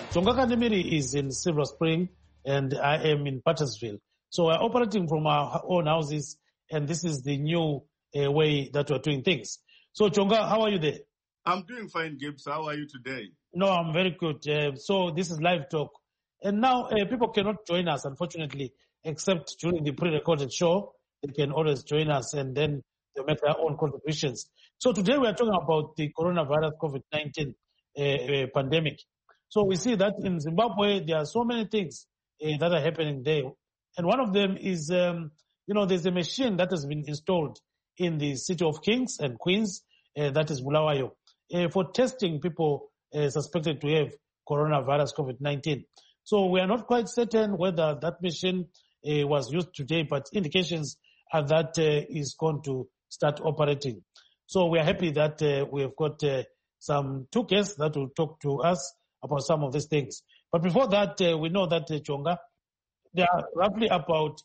Jonga Kandimiri is in Silver Spring and I am in Pattersville. So we're operating from our own houses, and this is the new way that we're doing things. So Jonga, how are you there? I'm doing fine, Gibbs. How are you today? No, I'm very good. So this is live talk. And now people cannot join us, unfortunately, except during the pre-recorded show. They can always join us and then they make their own contributions. So today we are talking about the coronavirus COVID-19 pandemic. So we see that in Zimbabwe, there are so many things that are happening there. And one of them is, there's a machine that has been installed in the city of Kings and Queens, that is Bulawayo, for testing people suspected to have coronavirus COVID-19. So we are not quite certain whether that machine was used today, but indications are that is going to start operating. So we are happy that we have got some two guests that will talk to us about some of these things. But before that, we know that Jonga, there are roughly about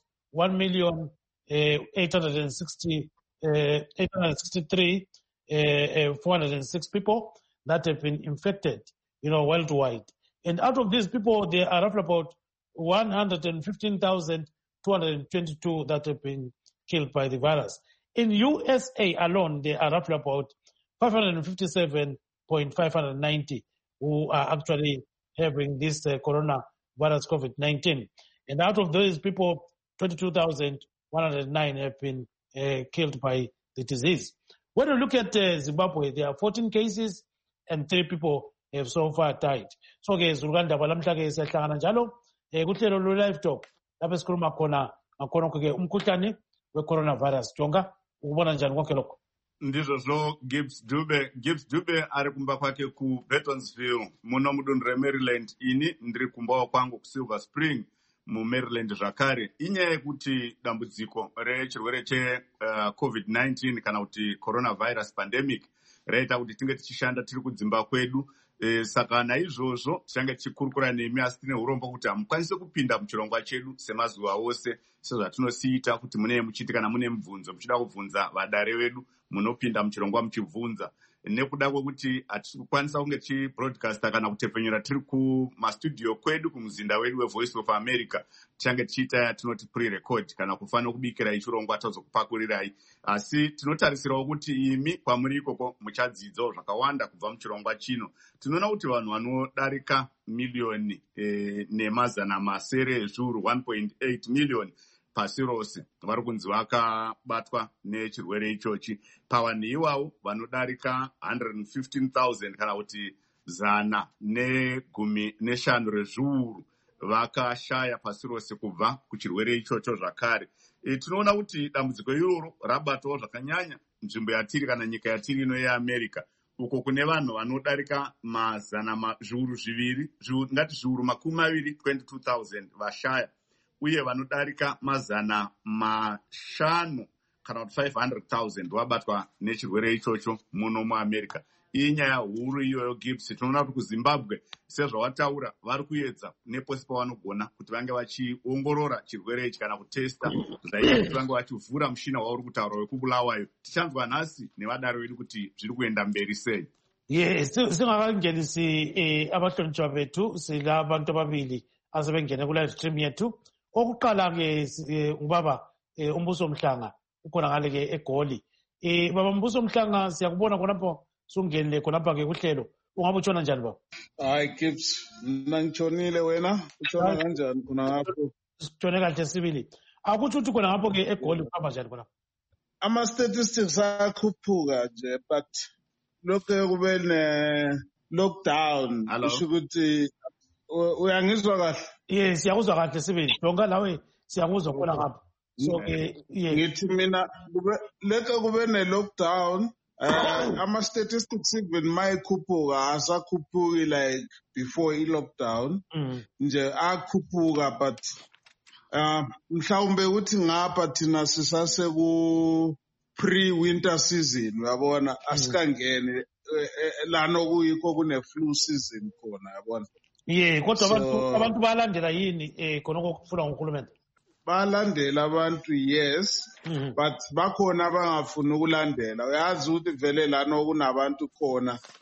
1,863,406 people that have been infected, worldwide. And out of these people, there are roughly about 115,222 that have been killed by the virus. In USA alone, there are roughly about 557,590 who are actually having this coronavirus COVID-19. And out of those people, 22,109 have been killed by the disease. When you look at Zimbabwe, there are 14 cases and 3 people have so far died. So ke zuruganda balamhla ke siyahlangana njalo kuhlelo lo live talk lapho sikhuluma khona ke umkhuhlane we-coronavirus. Jonga, ukubona njani konke lokho? Ndizvo Gibbs Dube ari kumba kwake ku Bettonsville muno mudunhu reMaryland. Ini ndiri kumbawo kwangu kuSilver Spring muMaryland zvakare. Inyaya yekuti dambudziko rechirwere cheCovid-19 kana kuti coronavirus pandemic raita kuti tinge tichishanda tiri kudzimba kwedu. Saka naizvozvo tichange tichikurukura nemi asi tine urombo kuti hamukwanisi kupinda muchirongwa chedu semazuva ose sezvatinosiita kuti mune muchiti kana mune mubvunzo muchida kubvunza vadare vedu munopinda muchirongwa muchibvunza. Nekuda kwekuti hatikukwanisa kunge tichibroadcasta kana kutepfenyura tiri kumastudio kwedu kumuzinda wedu weVoice of America, tichange tichiita yatinoti pre-record kana kufanira kubikirai chirongwa tazokupakurirai. Asi tinotarisirawo kuti imi kwamuri ikoko muchadzidzawo zvakawanda kubva muchirongwa chino. Tinoona kuti vanhu vanodarika miliyoni nemazana masere ezviuru 1.8 million pasi rose vari kunzi vakabatwa nechirwere ichochi. Pavanhu ivavo vanodarika 115,000 kana kuti 115 rezviuru vakashaya pasi rose kubva kuchirwere ichocho zvakare. Tinoona kuti dambudziko iroro rabatawo zvakanyanya nzvimbo yatiri kana nyika yatiri ino yeAmerica, uko kune vanhu vanodarika zviuru 22,000 vashaya, uye vanodarika 500,000 kana kuti 500,000 vabatwa nechirwere ichocho muno muAmerica. Iyi nyaya huru iyoyo Gibbs. Tinoona kuti kuZimbabwe sezvawataura vari kuedza nepose pavanogona kuti vange vachiongorora chirwere ichi kana kutesta zvaita kuti vange vachivhura mushina wauri kutaura wekubulawayo. Tichanzwa nhasi nevadaro vedu kuti zviri kuenda mberi sei. Singakangenisi abahlonitshwa bethu silabantu ababili asebengene ku live stream yethu. Okuqala ke ubaba uMbuso Mhlanga ukhona ngale ke eGoli. Baba Mbuso Mhlanga, siyakubona khonapho sungenile khonapha ke kuhlelo. Ungabe utshona njani baba? Hayi Gibbs, mina ngitshonile, wena utshona kanjani khona ngapho? Sitshone kahle sibili. Akuthi uthi khona ngapho ke eGoli kuhamba njani khona? Ama statistics akhuphuka nje, but lokho kube ne lockdown kusho ukuthi uyangizwa kahle? Yes, siyakuzwa kahle sibili. Jonga lawe siyakuzwa khona ngapho. So ngithi mina lokho kube ne lockdown, ama statistics even mayikhuphuka asakhuphuki like before i-lockdown, nje akhuphuka, but mhlawumbe ukuthi ngapha thina sisase ku pre-winter season, uyabona, asikangene lana okuyikho kune flu season khona, uyabona. Kodwa abantu balandela yini khona okufuna nguhulumende? Balandela abantu, yes, but bakhona abangafuni ukulandela. Uyazi ukuthi vele lana okunabantu khona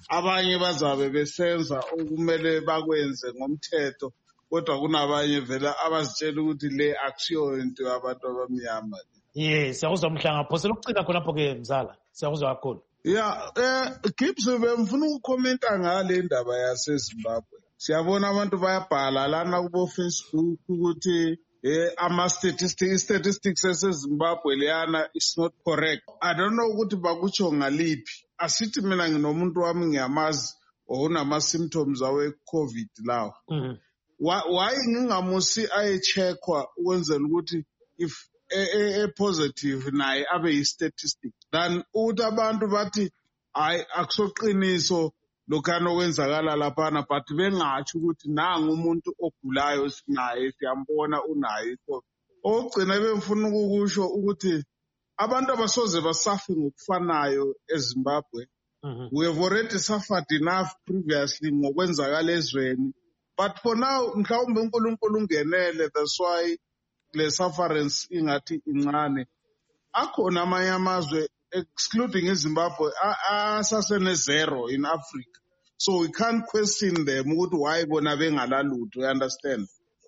abanye bazabe besenza okumele bakwenze ngomthetho kodwa kunabanye vele abazitshela ukuthi le akusiyo into yabantu abamnyama. Siyakuzwa Mhlanga. Phosela ukucina khonapho-ke mzala. Siyakuzwa kakhulu. Gibbs bemfuna ukukhomenta ngale ndaba yaseZimbabwe. Siyabona abantu bayabhala lana kubo Facebook ukuthi statistics eseZimbabwe leyana is not correct. I don't know ukuthi bakutsho ngaliphi. Asithi mina nginomuntu wami ngiyamazi onama-symptoms awe-COVID lawa. Why ngingamusi ayecheckwa ukwenzela ukuthi if positive naye abe yi-statistic than ukuthi abantu bathi hayi akusoqiniso lokhana okwenzakala laphana but bengatsho ukuthi nangu umuntu ogulayo sinaye siyambona unayo i-COVID. Okugcina bemfuna ukukusho ukuthi abantu abasoze basafe ngokufanayo eZimbabwe. We have already suffered enough previously ngokwenzakala ezweni, but for now mhlawumbe uNkulunkulu ungenele, that's why le sufferance ingathi incane. Akhona amanye amazwe excluding eZimbabwe asasene zero in Africa, so we can't question them ukuthi why bona bengalalutho, you understand?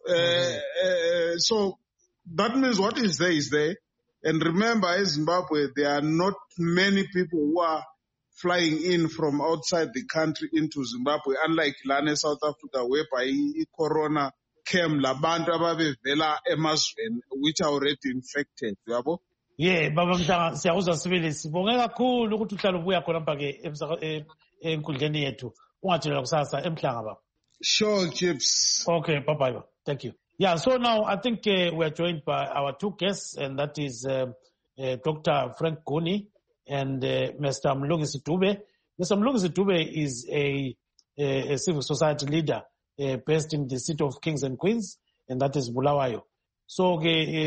So that means what is there. And remember, in Zimbabwe, there are not many people who are flying in from outside the country into Zimbabwe, unlike Lane, South Africa, whereby corona came labantu ababevela emazweni which are already infected, yabo? Baba Mhlanga, siyakuzwa sibili. Sibonge kakhulu ukuthi uhlala ubuya khonapha-ke enkundleni yethu. Ungathela kusasa eMhlanga baba. Sure, Chips. Okay, bye-bye. Thank you. So now I think we are joined by our two guests, and that is Dr. Frank Guni and Mr. Mlungisi Dube. Mr. Mlungisi Dube is a civil society leader based in the city of Kings and Queens, and that is Bulawayo. So,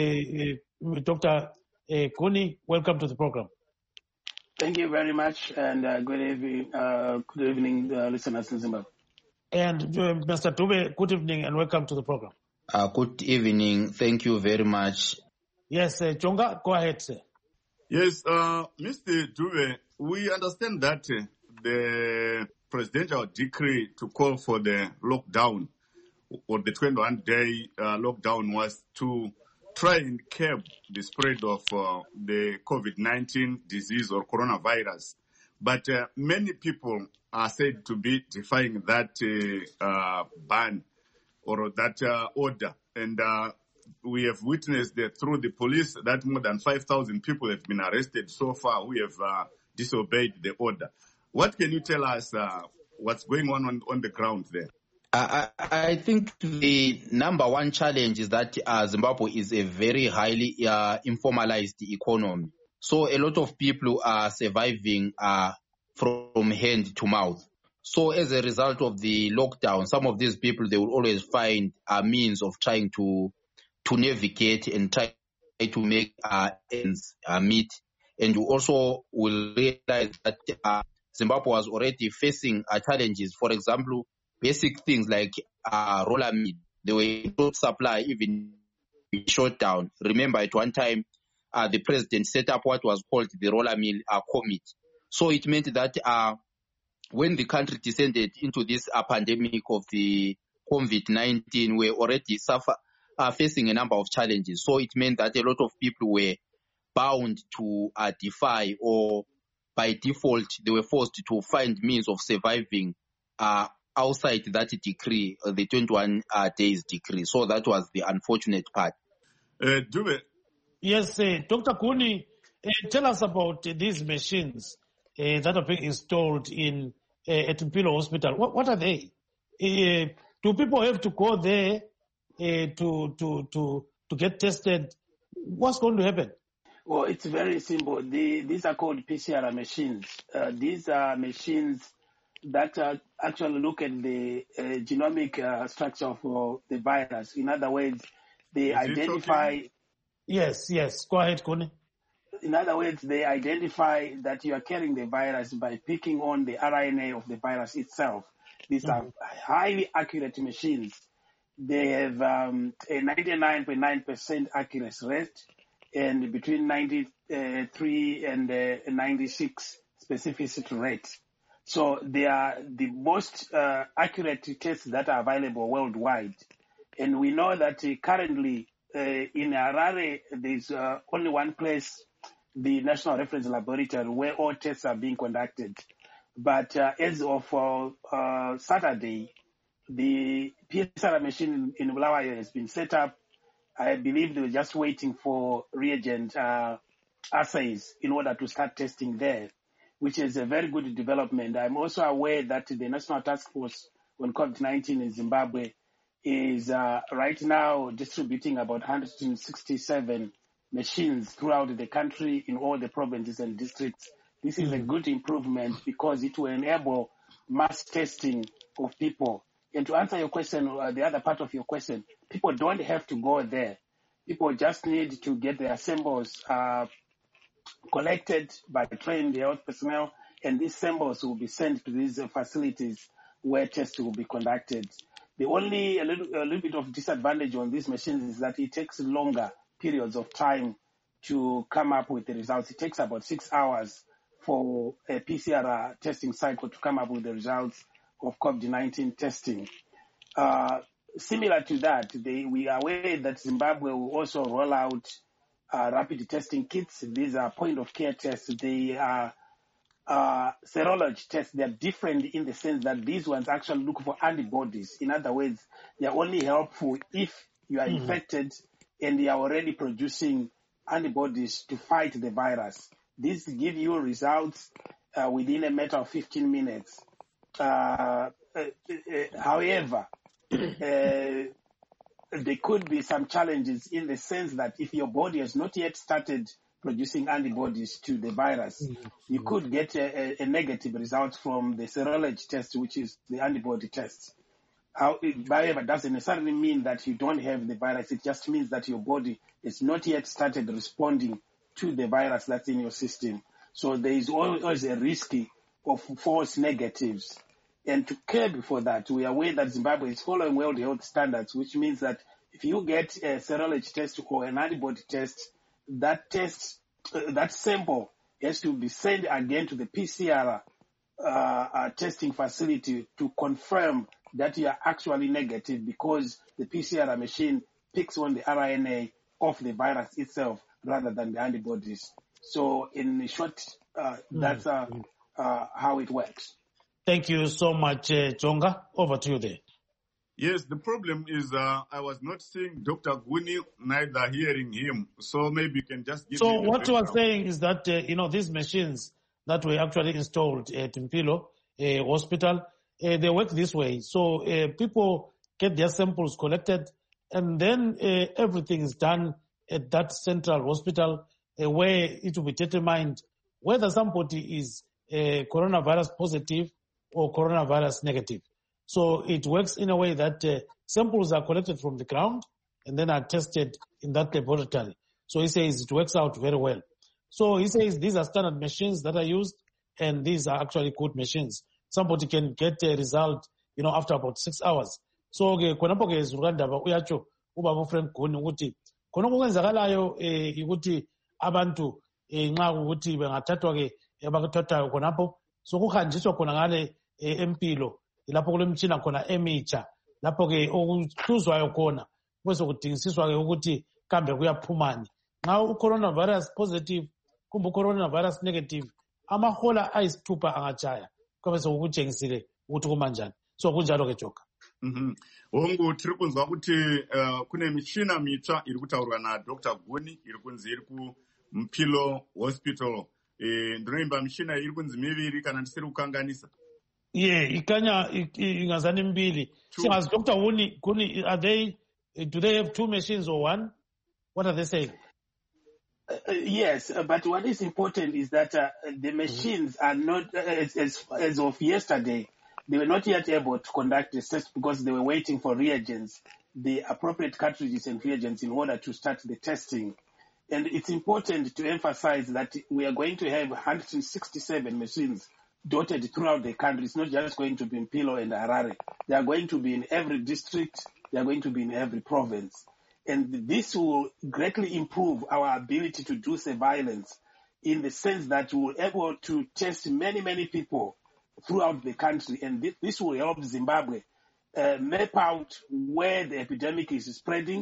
Dr. Guni, welcome to the program. Thank you very much, and good evening, listeners in Zimbabwe. And Mr. Dube, good evening and welcome to the program. Good evening. Thank you very much. Yes, Jonga, go ahead, sir. Yes, Mr. Dube, we understand that the presidential decree to call for the lockdown or the 21-day lockdown was to try and curb the spread of the COVID-19 disease or coronavirus. But many people are said to be defying that ban or that order. And we have witnessed that through the police that more than 5,000 people have been arrested so far who have disobeyed the order. What can you tell us what's going on the ground there? I think the number one challenge is that Zimbabwe is a very highly informalized economy. So a lot of people are surviving from hand to mouth. So as a result of the lockdown, some of these people, they will always find a means of trying to navigate and try to make ends meet. And you also will realize that Zimbabwe was already facing challenges. For example, basic things like roller meal. They were in short supply, even shut down. Remember, at one time, the president set up what was called the roller meal committee. So it meant that when the country descended into this pandemic of the COVID-19, we already facing a number of challenges. So it meant that a lot of people were bound to defy, or by default, they were forced to find means of surviving outside that decree, the 21 days decree. So that was the unfortunate part. Dube. Yes, Dr. Guni, tell us about these machines that are being installed at Mpilo Hospital. What are they? Do people have to go there to get tested? What's going to happen? Well, it's very simple. These are called PCR machines. These are machines that actually look at the genomic structure of the virus. In other words, they identify... Yes. Go ahead, Kuni. In other words, they identify that you are carrying the virus by picking on the RNA of the virus itself. These are highly accurate machines. They have a 99.9% accuracy rate and between 93 and 96 specificity rate. So they are the most accurate tests that are available worldwide. And we know that currently in Harare, there's only one place, the National Reference Laboratory, where all tests are being conducted. But as of Saturday, the PCR machine in Bulawayo has been set up. I believe they were just waiting for reagent assays in order to start testing there, which is a very good development. I'm also aware that the National Task Force on COVID-19 in Zimbabwe is right now distributing about 167 machines throughout the country in all the provinces and districts. This is a good improvement because it will enable mass testing of people. And to answer your question, the other part of your question, people don't have to go there. People just need to get their samples collected by trained health personnel, and these samples will be sent to these facilities where tests will be conducted. The only a little bit of disadvantage on these machines is that it takes longer periods of time to come up with the results. It takes about 6 hours for a PCR testing cycle to come up with the results of COVID-19 testing. Similar to that, we are aware that Zimbabwe will also roll out rapid testing kits. These are point-of-care tests. They are serology tests. They are different in the sense that these ones actually look for antibodies. In other words, they are only helpful if you are infected and you are already producing antibodies to fight the virus. These give you results within a matter of 15 minutes. However, there could be some challenges in the sense that if your body has not yet started producing antibodies to the virus, you could get a negative result from the serology test, which is the antibody test. However, it doesn't necessarily mean that you don't have the virus. It just means that your body has not yet started responding to the virus that's in your system. So there is always a risk of false negatives. And to curb for that, we are aware that Zimbabwe is following World Health Standards, which means that if you get a serology test or an antibody test, that sample has to be sent again to the PCR testing facility to confirm that you are actually negative, because the PCR machine picks on the RNA of the virus itself rather than the antibodies. So in short, that's how it works. Thank you so much, Jonga. Over to you there. Yes, the problem is I was not seeing Dr. Guni, neither hearing him. So maybe you can just give me the what you are background. saying is that, these machines that were actually installed at Mpilo Hospital, they work this way. So people get their samples collected, and then everything is done at that central hospital where it will be determined whether somebody is coronavirus positive or coronavirus negative. So it works in a way that samples are collected from the ground and then are tested in that laboratory. So he says it works out very well. So he says these are standard machines that are used, and these are actually good machines. Somebody can get a result, after about 6 hours. So khonapho ke zurukandaba uyatsho ubaba uFrank Guni ukuthi khonokho kwenzakalayo ukuthi abantu nxa ukuthi bengathathwa ke abakuthathayo khonapho sokuhanjiswa khona ngale empilo lapho kulemtshina khona emitsha lapho ke okuhluzwayo khona bese kudingisiswa ke ukuthi kambe kuyaphumani nxa ucoronavirus positive kumbe ucoronavirus negative amahola ayisithupha angatshaya kwabe sokutshengisile ukuthi kumanjani. So kunjalo ke Joka. Hongu tiri kunzwa kuti kune michina mitsva iri kutaurwa naDr. Guni iri kunzi iri kuMpilo Hospital. Ndinoimba michina iri kunzi miviri kana ndisiri kukanganisa. Ikanya ingazani mbili. Singazi Dr. Guni, do they have two machines or one? What are they saying? Yes, but what is important is that the machines are not, as of yesterday, they were not yet able to conduct the test because they were waiting for reagents, the appropriate cartridges and reagents in order to start the testing. And it's important to emphasize that we are going to have 167 machines dotted throughout the country. It's not just going to be in Mpilo and Harare. They are going to be in every district. They are going to be in every province. And this will greatly improve our ability to do surveillance in the sense that we will be able to test many, many people throughout the country, and this will help Zimbabwe map out where the epidemic is spreading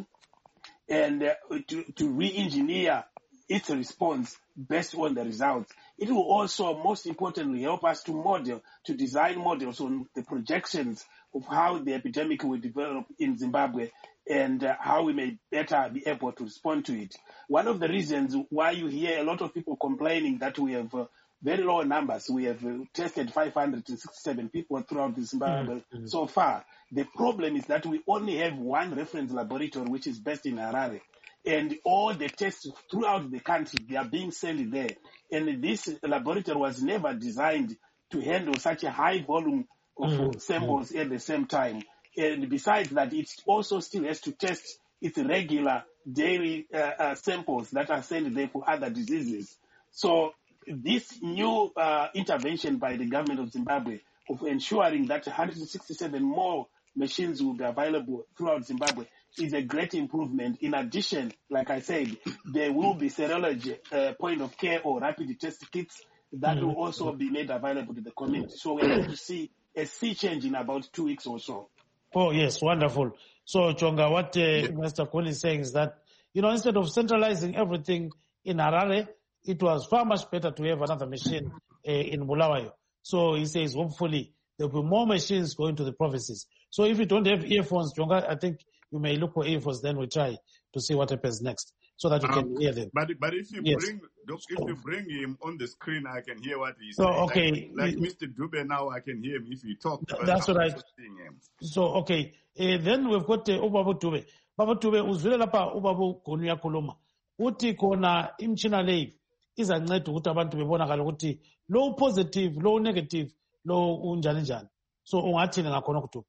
and to re-engineer its response based on the results. It will also, most importantly, help us to design models on the projections of how the epidemic will develop in Zimbabwe and how we may better be able to respond to it. One of the reasons why you hear a lot of people complaining that we have very low numbers, we have tested 567 people throughout Zimbabwe so far. The problem is that we only have one reference laboratory, which is based in Harare. And all the tests throughout the country, they are being sent there. And this laboratory was never designed to handle such a high volume of samples at the same time. And besides that, it also still has to test its regular daily samples that are sent there for other diseases. So this new intervention by the government of Zimbabwe of ensuring that 167 more machines will be available throughout Zimbabwe is a great improvement. In addition, like I said, there will be serology point of care or rapid test kits that will also be made available to the community. So we're going to see a sea change in about 2 weeks or so. Oh, yes, wonderful. So, Chonga, what Mr. Kuli is saying is that, instead of centralizing everything in Harare, it was far much better to have another machine in Bulawayo. So he says, hopefully, there will be more machines going to the provinces. So if you don't have earphones, Chonga, I think you may look for earphones, then we try to see what happens next so that you can hear them. But if you bring him on the screen, I can hear what he's saying. Okay. Like Mr. Dube now, I can hear him if you talk. That's what So, okay. Then we've got Ubabu Dube. Baba Dube, uzvile lapha Ubabu Gonu yakhuluma. Uthi khona imtshina leyi izanceda ukuthi abantu bebonakala ukuthi low positive, low negative, low unjani njani. So ungathini ngakhona kuDube?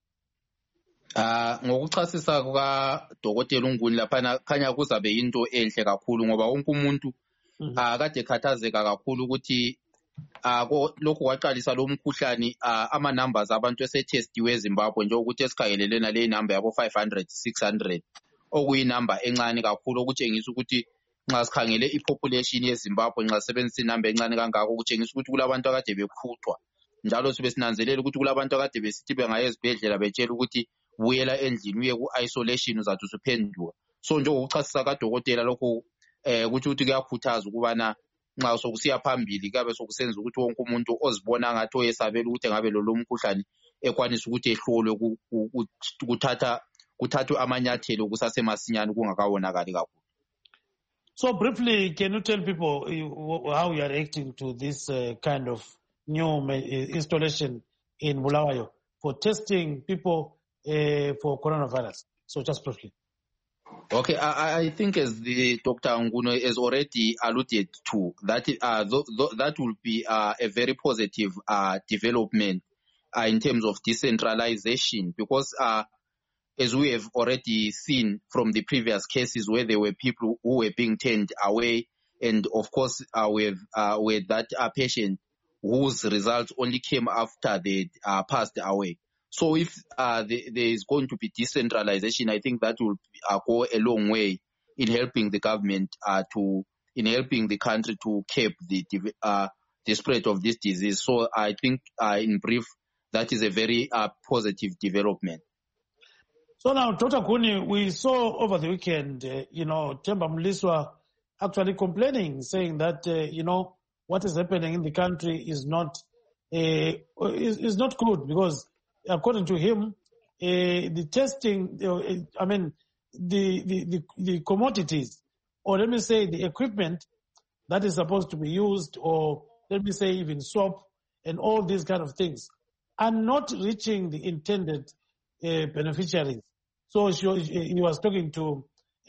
Ngokuchasisa kukaDokotela uNguni laphana khanya kuzabe into enhle kakhulu ngoba wonke umuntu kade khathazeka kakhulu ukuthi lokho kwaqalisa lo mkhuhlane ama numbers abantu esetestiwe eZimbabwe njengokuthi esikhangelele nale number yabo 500 600 okuyi number encane kakhulu okutshengisa ukuthi nxa sikhangele ipopulation yeZimbabwe nxa sebenzisa inamba encane kangako okutshengisa ukuthi kulabantu akade bekhuthwa njalo sibe sinanzelela ukuthi kulabantu akade besithi bengaya ezibhedlela betshela ukuthi buyela endlini uye ku-isolation uzathu usuphenduka. So njengokuchasisa kaDokotela lokho ukuthi kuyakhuthaza ukubana nxa sokusiya phambili kabe sokusenza ukuthi wonke umuntu ozibona ngathi oyesabela ukuthi engabe lo mkhuhlane ekwanisa ukuthi ehlolwe kuthathwe amanyathelo kusasemasinyane kungakawonakali kakhulu. So briefly, can you tell people how you are reacting to this kind of new installation in Bulawayo for testing people for coronavirus? So just briefly. Okay, I think as the Dr. Nguno has already alluded to, that will be a very positive development in terms of decentralization because as we have already seen from the previous cases where there were people who were being turned away, and of course with that patient whose results only came after they passed away. So if there is going to be decentralization, I think that will go a long way in helping the government in helping the country to curb the spread of this disease. So I think in brief, that is a very positive development. So now, Dr. Kuni, we saw over the weekend, Themba Mliswa actually complaining, saying that, what is happening in the country is not good because according to him, the testing, the commodities, or let me say the equipment that is supposed to be used, or let me say even soap and all these kind of things, are not reaching the intended beneficiaries. So he was talking to,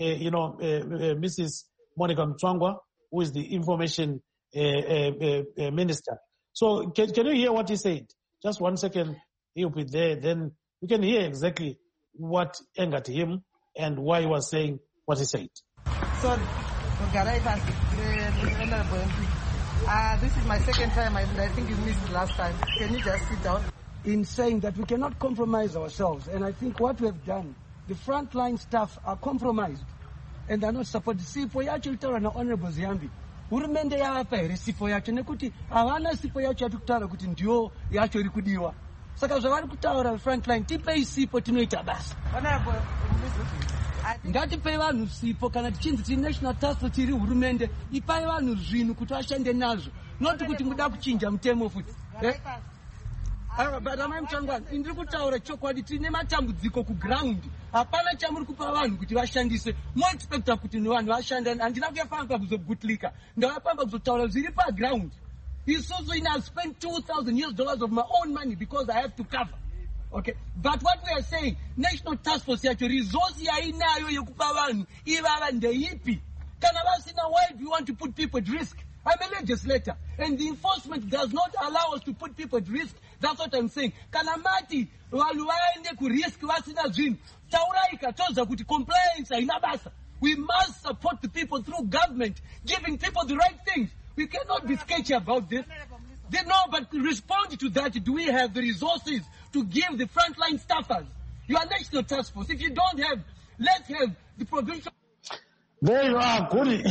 Mrs. Monica Mtswangwa, who is the information minister. So can you hear what he said? Just 1 second, he'll be there. Then you can hear exactly what angered him and why he was saying what he said. So, this is my second time. I think you missed last time. Can you just sit down? In saying that we cannot compromise ourselves. And I think what we have done, the frontline staff are compromised and they're not supported. See, for you actually tell an Honorable Ziyambi, hurumende yavapa here sipo yacho, nekuti havana sipo yacho yati kutaura kuti ndiyo yacho iri kudiwa. Saka zvavari kutaura frontline, tipei sipo tinoita basa. Ngatipei vanhu sipo, kana tichinzi tiri national task force tiri hurumende, ipai vanhu zvinhu kuti vashande nazvo, noti kuti muda kuchinja mutemo futi. But amai mutangwana, indiri kutaura chokwadi, tine matambudziko kuground. Hapana chamuri kupa vanhu kuti vashandise. Moexpecta kuti vanhu vashande, handina kuyafamba kuzogutlika. Ndavafamba kuzotaura zviri paground. Isusu ina spent $2,000 of my own money because I have to cover. Okay, but what we are saying, national task force yacho resource yainayo yekupa vanhu ivava ndeipi? Kana vasina, why do you want to put people at risk? I'm a legislator, and the enforcement does not allow us to put people at risk. That's what I'm saying. Kana mati vanhu vaende ku risk vasina zvinhu, taurai katoza kuti compliance haina basa. We must support the people through government, giving people the right things. We cannot be sketchy about this. No, but to respond to that, do we have the resources to give the frontline staffers? You are national task force. If you don't have, let's have the provincial. There you are, Kuni.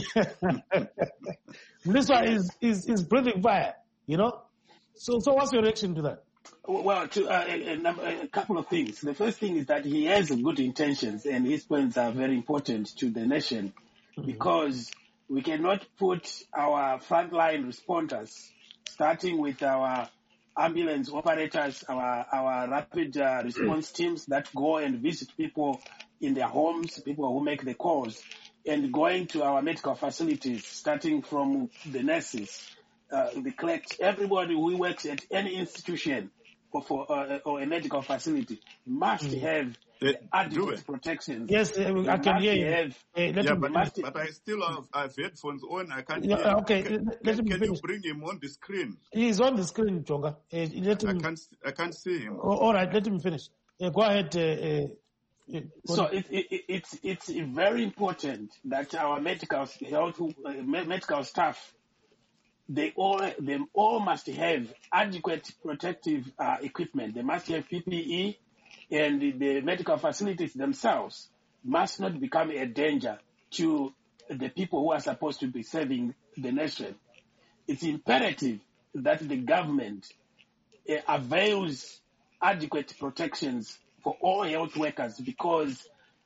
This one is breathing fire, you know. So what's your reaction to that? Well, a couple of things. The first thing is that he has good intentions, and his points are very important to the nation, because we cannot put our frontline responders, starting with our ambulance operators, our rapid response teams that go and visit people in their homes, people who make the calls, and going to our medical facilities, starting from the nurses, the clerks, everybody who works at any institution or a medical facility must have adequate protections. Yes, I can hear you. But I still have headphones on. I can't hear him. Okay, can you bring him on the screen? He's on the screen, Chonga. I can't see him. All right, let him finish. Go ahead. So it's very important that our medical staff, they all must have adequate protective equipment. They must have PPE, and the medical facilities themselves must not become a danger to the people who are supposed to be serving the nation. It's imperative that the government avails adequate protections for all health workers, because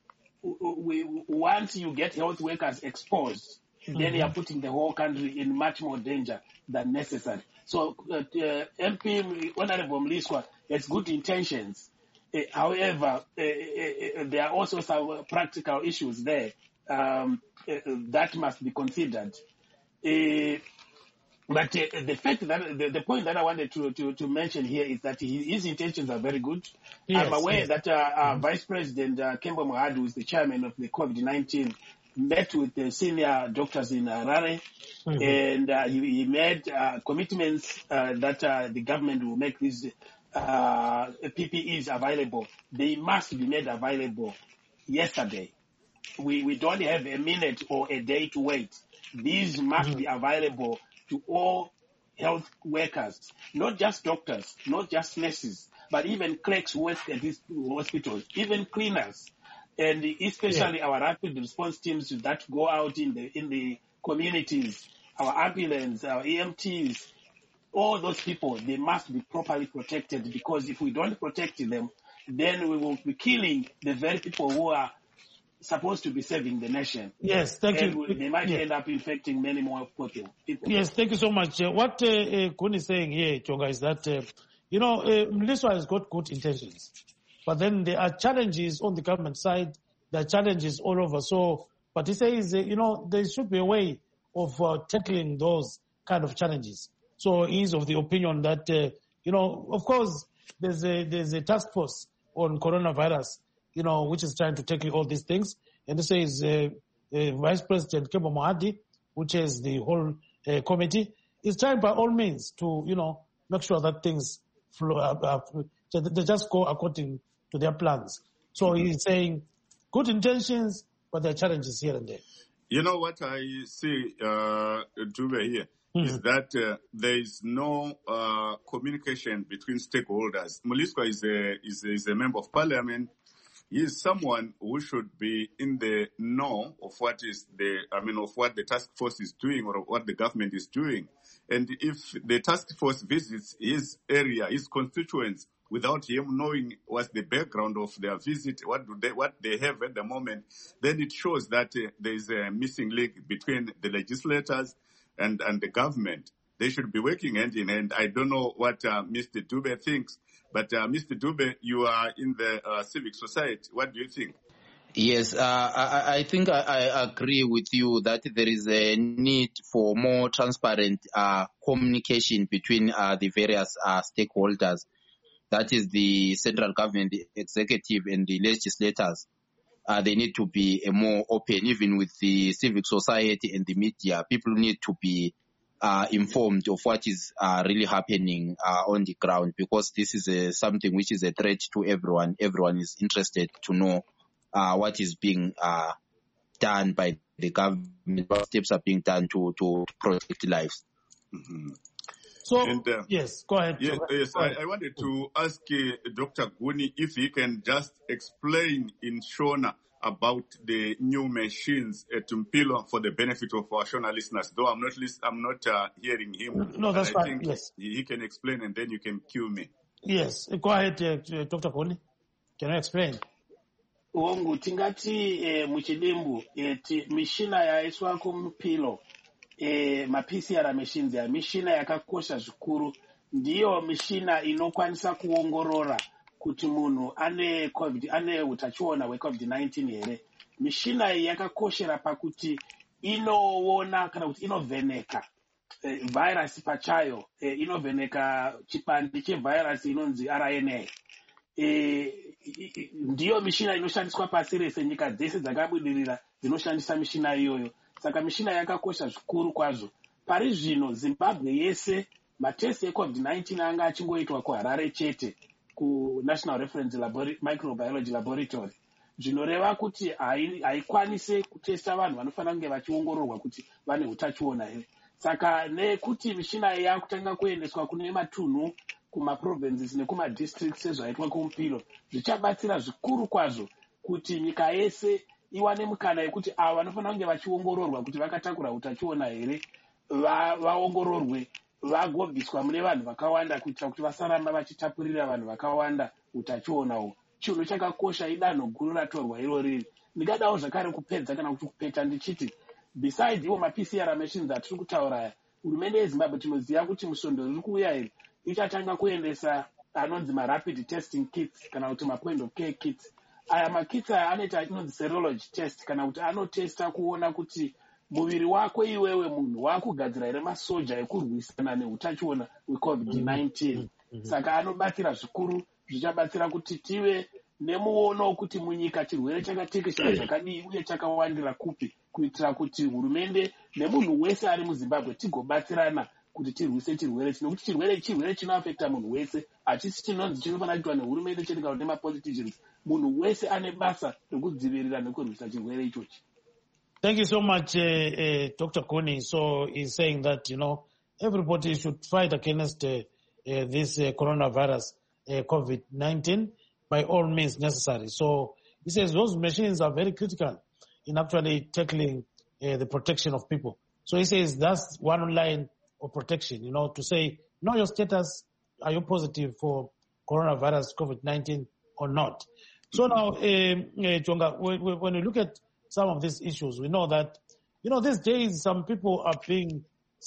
once you get health workers exposed, then you are putting the whole country in much more danger than necessary. So MP Honorable Mliswa has good intentions. However, there are also some practical issues there that must be considered. But the fact that the point that I wanted to mention here is that his intentions are very good. Yes, I'm aware that Vice President Kembo Mohadi, who is the chairman of the COVID-19, met with the senior doctors in Harare, and he made commitments that the government will make these PPEs available. They must be made available yesterday. We don't have a minute or a day to wait. These must be available to all health workers, not just doctors, not just nurses, but even clerks who work at these hospitals, even cleaners, and especially our rapid response teams that go out in the communities, our ambulance, our EMTs, all those people, they must be properly protected, because if we don't protect them, then we will be killing the very people who are supposed to be serving the nation. Yes, thank you. They might end up infecting many more people. Yes, thank you so much. What Kun is saying here, Chonga, is that, Mliswa has got good intentions, but then there are challenges on the government side. There are challenges all over. So, but he says, there should be a way of tackling those kind of challenges. So he's of the opinion that, of course, there's a task force on coronavirus, which is trying to tackle all these things. And he says Vice President Kembo Mohadi, which is the whole committee, is trying by all means to, make sure that things flow, they just go according to their plans. So he's saying good intentions, but there are challenges here and there. You know what I see, Dube, here, is that there is no communication between stakeholders. Mliswa is a member of parliament. he is someone who should be in the know of what the task force is doing or what the government is doing. And if the task force visits his area, his constituents, without him knowing what's the background of their visit, what they have at the moment, then it shows that there is a missing link between the legislators and the government. They should be working hand in hand. I don't know what Mr. Dube thinks, but Mr. Dube, you are in the civic society. What do you think? Yes, I think I agree with you that there is a need for more transparent communication between the various stakeholders. That is the central government, the executive, and the legislators. They need to be more open, even with the civic society and the media. People need to be informed of what is really happening on the ground, because this is something which is a threat to everyone. Everyone is interested to know what is being done by the government, what steps are being done to protect lives. Mm-hmm. So, yes, go ahead. Yes, I wanted to ask Dr. Guni if he can just explain in Shona about the new machines at Mpilo for the benefit of our Shona listeners. Though I'm not hearing him. No, that's fine. Think yes, he can explain, and then you can cue me. Yes, go ahead, Dr. Guni. Can you explain? Wongu tingati muchidimbu mishina yaiswa kuMpilo ma-PCR machines ya mishina yakakosha zvikuru, ndiyo mishina inokwanisa kuongorora kuti munhu ane utachiona hweCovid-19 here. Mishina iyi yakakoshera pakuti inoona kana kuti inovheneka virus pachayo, inovheneka chipandi chevirus inonzi RNA. Ndiyo mishina inoshandiswa pasi rese, nyika dzese dzakabudirira dzinoshandisa mishina iyoyo. Saka mishina yakakosha zvikuru kwazvo. Pari zvino Zimbabwe yese matesi eCovid-19 anga achingoitwa kuHarare chete, kuNational Reference Microbiology Laboratory. Zvinoreva kuti haikwanise kutesta vanhu vanofanira kunge vachiongororwa kuti vane utachiona here. Saka nekuti mishina iyi yakutanga kuendeswa kune matunhu, kuma-provinces nekuma-districts sezvaitwa kuMpilo, zvichabatsira zvikuru kwazvo kuti nyika yese iwane mukana yekuti ava vanofanira kunge vachiongororwa kuti vakatakura utachiona here vaongororwe, vagobviswa mune vanhu vakawanda kuitira kuti vasaramba vachitapurira vanhu vakawanda utachiona uhu. Chinhu chakakosha, idanho guru ratorwa irori. Ndingadawo zvakare kupedza kana kuti kupeta ndichiti, besides iwo ma-PCR machines atiri kutaura aya, hurumende yeZimbabwe tinoziva kuti musvondo riri kuuya iri ichatanga kuendesa anonzi ma-rapid testing kits kana kuti ma-point of care kits. Aya makits aya anoita inonzi serology test, kana kuti anotesta kuona kuti muviri wako iwewe munhu wakugadzira here masoja ekurwisana neutachiona hweCovid-19. Saka anobatsira zvikuru, zvichabatsira kuti tive nemuono wekuti munyika chirwere chakatekeshera zvakadii uye chakawandira kupi, kuitira kuti hurumende nemunhu wese ari muZimbabwe tigobatsirana kuti tirwise chirwere chino, kuti chirwere chinoafekta munhu wese, hachisi chinonzi chinofanira kuitwa nehurumende chete kana nemapoliticians. Munhu wese ane basa rekudzivirira nekurwisa chirwere ichochi. Thank you so much, Dr. Guni. So he's saying that, everybody should fight against this coronavirus, COVID-19, by all means necessary. So he says those machines are very critical in actually tackling the protection of people. So he says that's one line of protection, to say, know your status, are you positive for coronavirus, COVID-19 or not? So now, Jonga, when we look at some of these issues, we know that, these days some people are being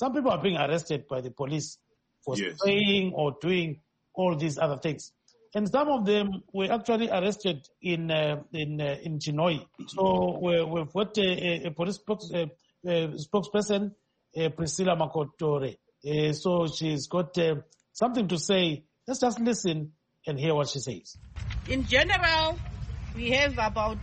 arrested by the police for spraying or doing all these other things. And some of them were actually arrested in Chinhoyi. So we've got a police spokesperson, Priscilla Makotore. So she's got something to say. Let's just listen and hear what she says. In general, we have about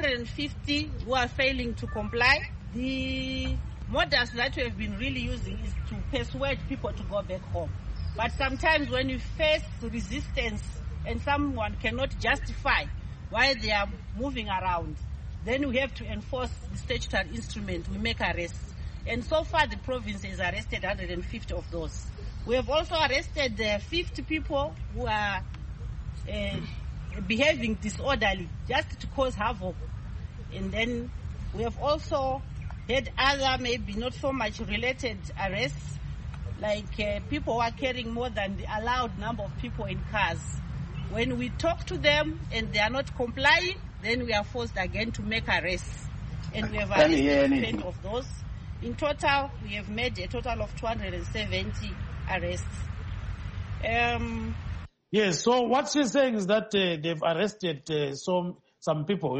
150 who are failing to comply. The models that we have been really using is to persuade people to go back home. But sometimes when you face resistance and someone cannot justify why they are moving around, then we have to enforce the statutory instrument. We make arrests. And so far the province has arrested 150 of those. We have also arrested 50 people who are behaving disorderly just to cause havoc. And then we have also had other, maybe not so much related arrests, like people who are carrying more than the allowed number of people in cars. When we talk to them and they are not complying, then we are forced again to make arrests. And we have arrested 20 of those. In total, we have made a total of 270 arrests. Yes, so what she's saying is that they've arrested some people,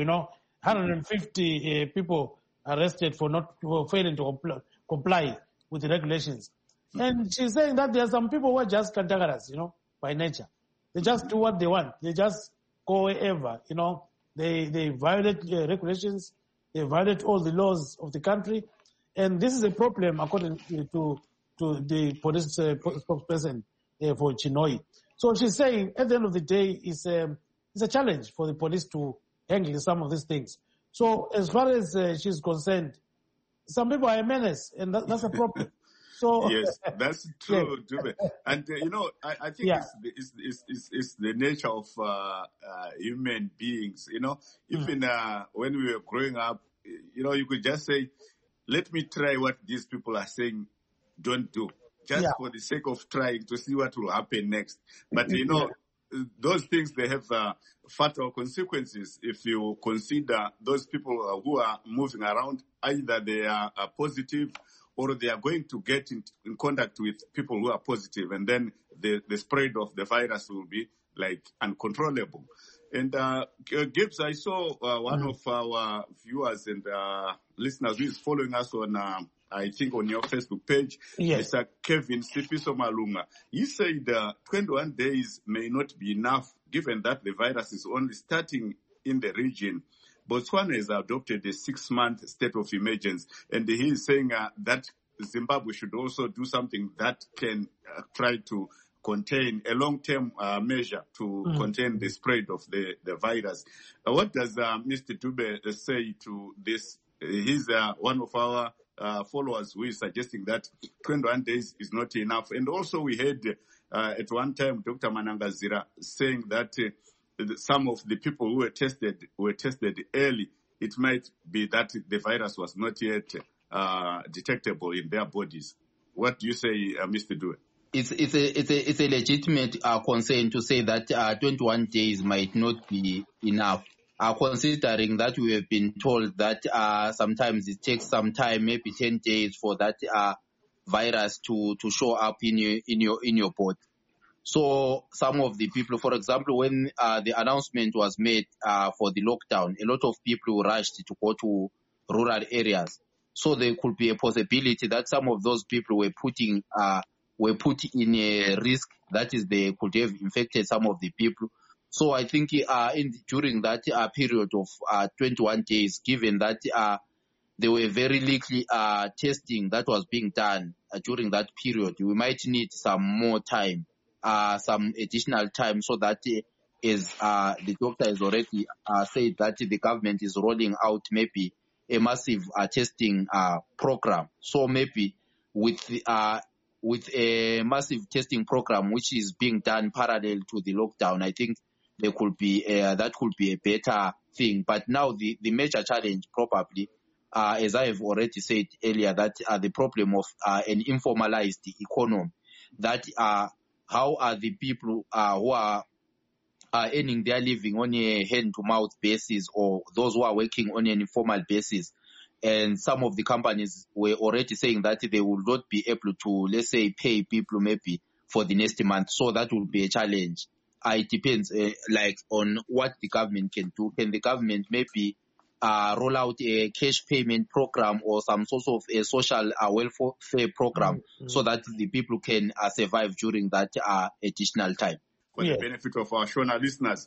150 people arrested for failing to comply with the regulations. And she's saying that there are some people who are just cantankerous, by nature. They just do what they want. They just go wherever, They violate regulations. They violate all the laws of the country. And this is a problem, according to the police spokesperson for Chinhoyi. So she's saying, at the end of the day, it's a challenge for the police to handle some of these things. So as far as she's concerned, some people are a menace, and that's a problem. So yes, that's true, Dube. And I think it's the nature of human beings. Even when we were growing up, you could just say, "Let me try what these people are saying. Don't do." Just for the sake of trying to see what will happen next. But, those things, they have fatal consequences if you consider those people who are moving around, either they are positive or they are going to get in contact with people who are positive, and then the spread of the virus will be like uncontrollable. And Gibbs, I saw one of our viewers and listeners who is following us on I think on your Facebook page, Mr. Kevin Sifiso Malunga. He said 21 days may not be enough, given that the virus is only starting in the region. Botswana has adopted a 6-month state of emergency, and he is saying that Zimbabwe should also do something that can try to contain a long-term measure to contain the spread of the virus. What does Mr. Dube say to this? He's one of our followers who is suggesting that 21 days is not enough. And also we heard at one time Dr. Manangazira saying that some of the people who were tested early. It might be that the virus was not yet detectable in their bodies. What do you say, Mr. Due? It's a legitimate concern to say that 21 days might not be enough. Considering that we have been told that sometimes it takes some time, maybe 10 days, for that virus to show up in your body. So some of the people, for example, when the announcement was made for the lockdown, a lot of people rushed to go to rural areas. So there could be a possibility that some of those people were put in a risk, that is, they could have infected some of the people. So I think during that period of 21 days, given that there were very little testing that was being done during that period, we might need some more time, some additional time, so that as the doctor has already said that the government is rolling out maybe a massive testing program. So maybe with a massive testing program which is being done parallel to the lockdown, I think there could be that could be a better thing. But now the major challenge probably, as I have already said earlier, that the problem of an informalized economy, that how are the people who are earning their living on a hand-to-mouth basis, or those who are working on an informal basis. And some of the companies were already saying that they will not be able to, let's say, pay people maybe for the next month. So that will be a challenge. It depends on what the government can do. Can the government maybe roll out a cash payment program or some sort of a social welfare program so that the people can survive during that additional time? For the benefit of our Shona listeners.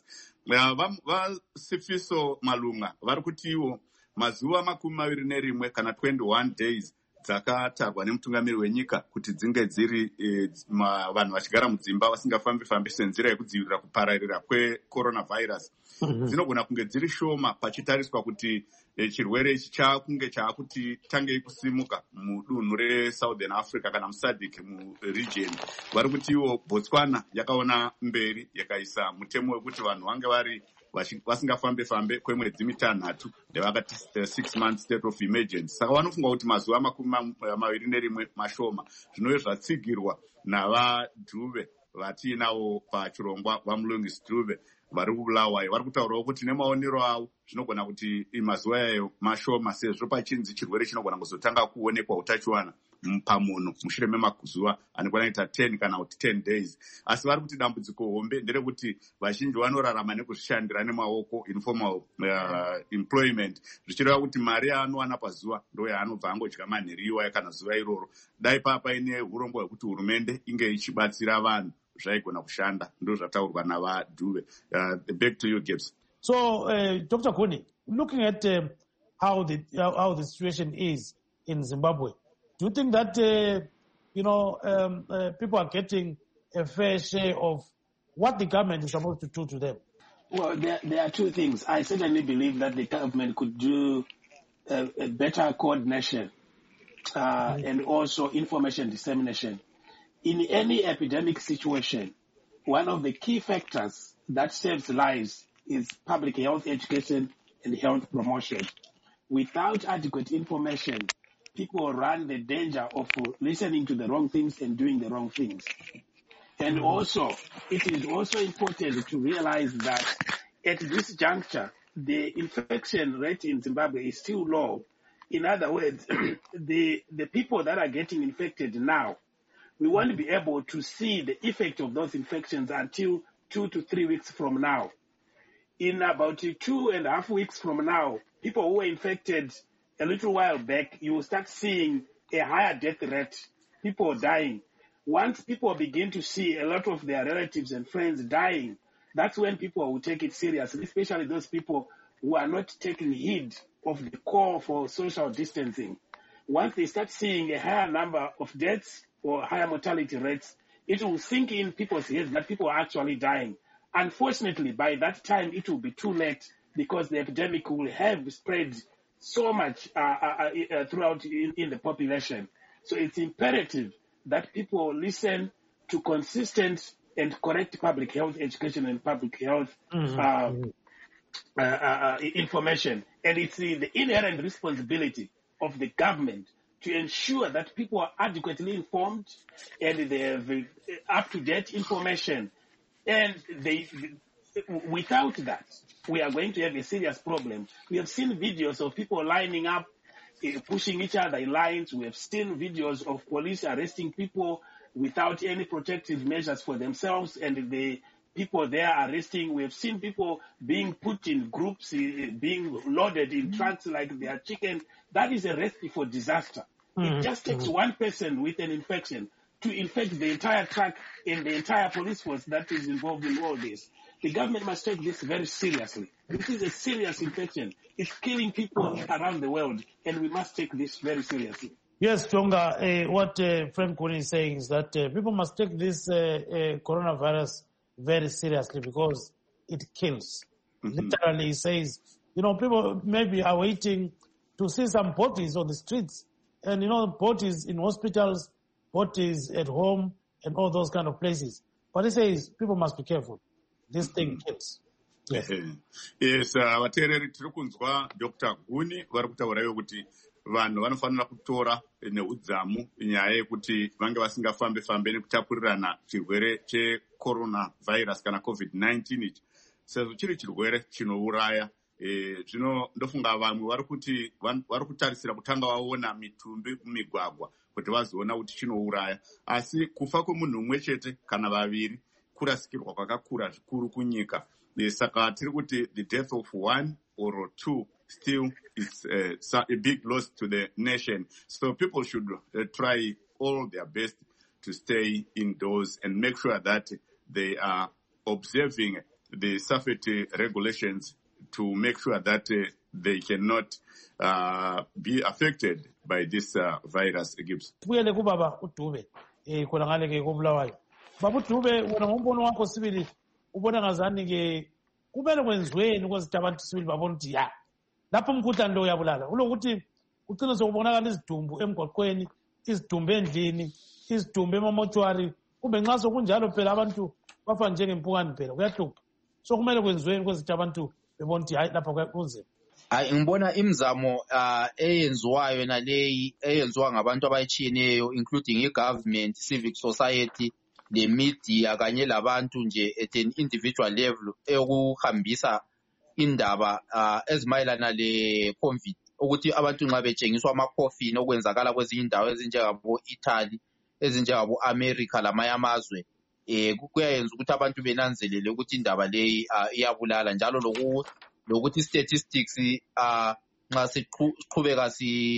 Sifiso Malunga, varikutiwo mazuva 21 kana 21 days dzakatarwa nemutungamiri wenyika kuti dzinge dziri vanhu vachigara mudzimba vasingafambi-fambi senzira yekudzivirira kupararira kwecoronavirus dzinogona kunge dziri shoma pachitariswa kuti chirwere ichi chakunge chaakuti tangei kusimuka mudunhu resouthern africa kana musadc muregion. Vari kuti iwo Botswana yakaona mberi yakaisa mutemo wekuti vanhu vange vari vasingafambe-fambe kwemwedzi mitanhatu ndevakati 6 months state of emergency. Saka vanofunga kuti mazuva 21 mashoma zvinove zvatsigirwa navaDube vatiinawo pachirongwa vaMulungisi Dube vari kubulawayo. Vari kutaurawo kuti nemaonero avo zvinogona kuti mazuva yayo mashoma sezvo pachinzi chirwere chinogona kuzotanga kuonekwa utachiwana pamunhu mushure memazuva anokwana kuita 10 kana kuti 10 days. Asi vari kuti dambudziko hombe nderekuti vazhinji vanorarama nekuzvishandira nemaoko, informal employment, zvichireva kuti mari yaanowana pazuva ndo yaanobva angodya manheriwa kana zuva iroro. Dai paine urongwa hwekuti hurumende inge ichibatsira vanhu zvaigona kushanda. Ndo zvataurwa navaDube. Back to you, Gibbs. So, Dr. Kuni, looking at how the situation is in Zimbabwe, do you think that people are getting a fair share of what the government is supposed to do to them? Well, there are two things. I certainly believe that the government could do a better coordination and also information dissemination. In any epidemic situation, one of the key factors that saves lives is public health education and health promotion. Without adequate information, people run the danger of listening to the wrong things and doing the wrong things. And also, it is also important to realize that at this juncture, the infection rate in Zimbabwe is still low. In other words, the people that are getting infected now, we won't be able to see the effect of those infections until 2 to 3 weeks from now. In about 2.5 weeks from now, people who were infected a little while back, you will start seeing a higher death rate, people dying. Once people begin to see a lot of their relatives and friends dying, that's when people will take it seriously, especially those people who are not taking heed of the call for social distancing. Once they start seeing a higher number of deaths or higher mortality rates, it will sink in people's heads that people are actually dying. Unfortunately, by that time, it will be too late because the epidemic will have spread so much throughout in the population. So it's imperative that people listen to consistent and correct public health education and public health information. And it's the inherent responsibility of the government to ensure that people are adequately informed and they have up-to-date information. And without that, we are going to have a serious problem. We have seen videos of people lining up, pushing each other in lines. We have seen videos of police arresting people without any protective measures for themselves, and the people there arresting. We have seen people being put in groups, being loaded in trucks like they are chicken. That is a recipe for disaster. It just takes one person with an infection to infect the entire truck and the entire police force that is involved in all this. The government must take this very seriously. This is a serious infection. It's killing people around the world, and we must take this very seriously. Yes, Tonga, what Frank Kuni is saying is that people must take this coronavirus very seriously because it kills. Literally, he says, people maybe are waiting to see some bodies on the streets, and, bodies in hospitals, bodies at home, and all those kind of places. But he says people must be careful. This thing kills. Yes, vateereri tiri kunzwa Dr. Guni vari kutaurayo kuti vanhu vanofanira kutora neudzamu nyaya yekuti vange vasingafambe-fambe nekutapurirana chirwere checoronavirus kana COVID-19 ichi. Sezvo chiri chirwere chinouraya, zvino ndofunga vamwe vari kutarisira kutanga vaona mitumbi mumigwagwa kuti vazoona kuti chinouraya. Asi kufa kwemunhu umwe chete kana vaviri kurasikirwa kwakakura zvikuru kunyika. Saka tiri kuti the death of one or two still is a big loss to the nation. So people should try all their best to stay indoors and make sure that they are observing the safety regulations to make sure that they cannot be affected by this virus, Gibbs. Buyele kubaba uDube khona ngale ke koBulawayo. Baba uDube wena ngombono wakho sibili ubona ngazani ke kumele kwenziweni ukuthi abantu sibili babona ukuthi ya lapho umkhuhlane lo uyabulala kulokuthi ucina sokubonakala izidumbu emgwaqweni, izidumbu endlini, izidumbu emamotuary, kumbe nxa sokunjalo phela abantu bafa njengempukane phela kuyahlupha. So kumele kwenziweni ukuthi abantu bebona ukuthi hayi lapha kunzima. Ngibona imizamo eyenziwayo naleyi eyenziwa ngabantu abatshiyeneyo including i-government, civic society, le media kanye labantu nje at an individual level eyokuhambisa indaba ezimayelana le-COVID ukuthi abantu nxa betshengiswa amakhofini okwenzakala kwezinye indawo ezinjengabo-Italy, ezinjengabo-America lamanye amazwe kuyayenza ukuthi abantu benanzelele ukuthi indaba leyi iyabulala njalo lokuthi statistics nxa siqhubeka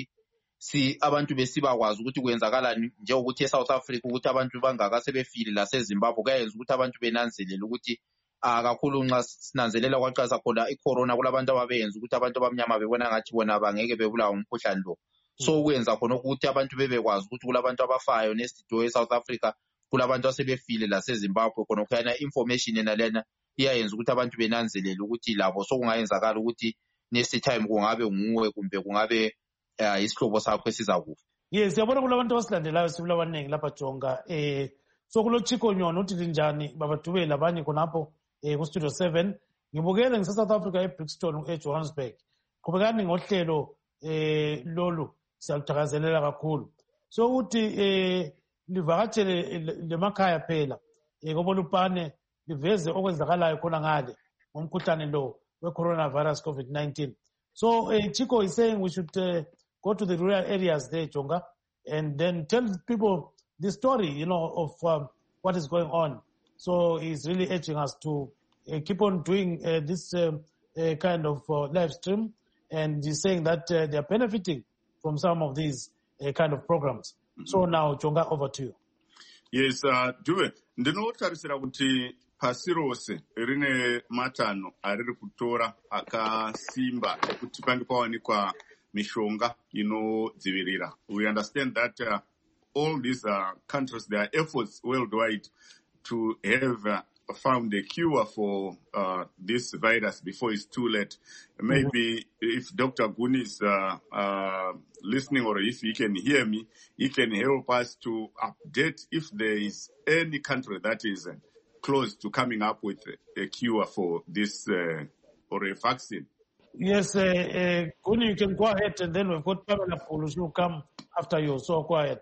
abantu besiba kwazi ukuthi kwenzakalani njengokuthi eSouth Africa ukuthi abantu bangaka sebefile laseZimbabwe kuyayenza ukuthi abantu benanzelele ukuthi kakhulu nxa sinanzelela kwaqasa khona icorona kulabantu ababenza ukuthi abantu abamnyama bebona ngathi bona bangeke bebulawa umkhuhlane lo. So kwenza khona ukuthi abantu bebekwazi ukuthi kulabantu abafayo nesitudio eSouth Africa, kulabantu asebefile laseZimbabwe khona kuyana information enalena iyayenza ukuthi abantu benanzelele ukuthi labo sokungayenzakala ukuthi next time kungabe nguwe kumbe kungabe isihlobo sakho esizakufa. Yes, siyabona kulabantu abasilandelayo sibula abaningi lapha Jonga. So kuloChiko Nyono uthi linjani baba Dube labanye khonapho ku Studio 7. Ngibukele ngise-South Africa eBrixton eJohannesburg. Qhubekani ngohlelo lolu siyaluthakazelela kakhulu. So uthi livakatshele lemakhaya phela kobolupane liveze okwenzakalayo khona ngale ngomkhuhlane lo we-coronavirus COVID-19. So Chiko is saying we should go to the rural areas there, Jonga, and then tell people the story, of what is going on. So he's really urging us to keep on doing this kind of live stream, and he's saying that they are benefiting from some of these kind of programs. So now, Jonga, over to you. Yes, Dube, ndinotarisira kuti pasi rose rine matano ariri kutora akasimba ekuti pange pawanikwa mishonga inodzivirira. We understand that all these countries, there are efforts worldwide to have found a cure for this virus before it's too late. Maybe if Dr. Guni is listening, or if he can hear me, he can help us to update if there is any country that is close to coming up with a cure for this or a vaccine. Yes, Guni, you can go ahead, and then we've got Pamela Paulus who will come after you. So go ahead.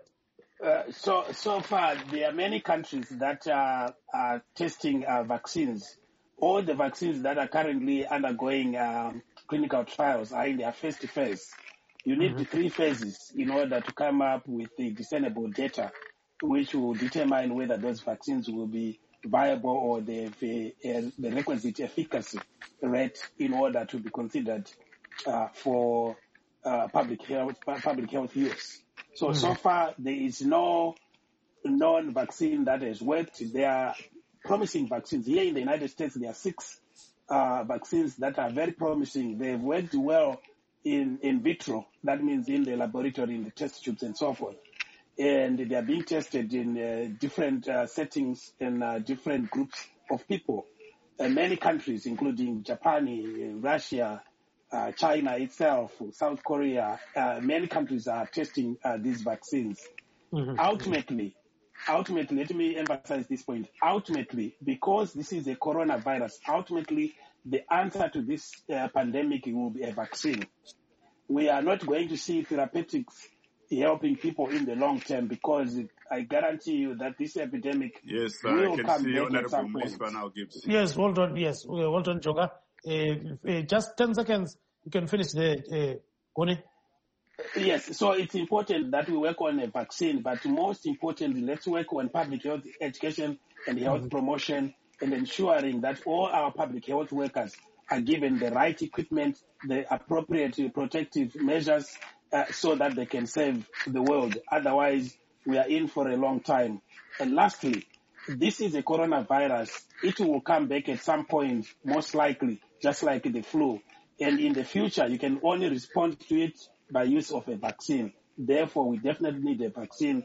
So far, there are many countries that are testing vaccines. All the vaccines that are currently undergoing clinical trials are in their first phase. You need 3 phases in order to come up with the discernible data, which will determine whether those vaccines will be viable or the requisite efficacy rate in order to be considered for public health use. So far, there is no known vaccine that has worked. There are promising vaccines. Here in the United States, there are 6 vaccines that are very promising. They've worked well in vitro. That means in the laboratory, in the test tubes and so forth. And they are being tested in different settings and different groups of people. Many countries, including Japan, Russia, China itself, South Korea, many countries are testing these vaccines. Ultimately, let me emphasize this point. Ultimately, because this is a coronavirus, ultimately the answer to this pandemic will be a vaccine. We are not going to see therapeutics helping people in the long term, because I guarantee you that this epidemic will come back at some point. Yes, hold on. Yes, hold on, Jonga. Just 10 seconds. You can finish there, Goni. Yes, so it's important that we work on a vaccine, but most importantly, let's work on public health education and health promotion, and ensuring that all our public health workers are given the right equipment, the appropriate protective measures, so that they can save the world. Otherwise, we are in for a long time. And lastly, this is a coronavirus. It will come back at some point, most likely, just like the flu. And in the future, you can only respond to it by use of a vaccine. Therefore, we definitely need a vaccine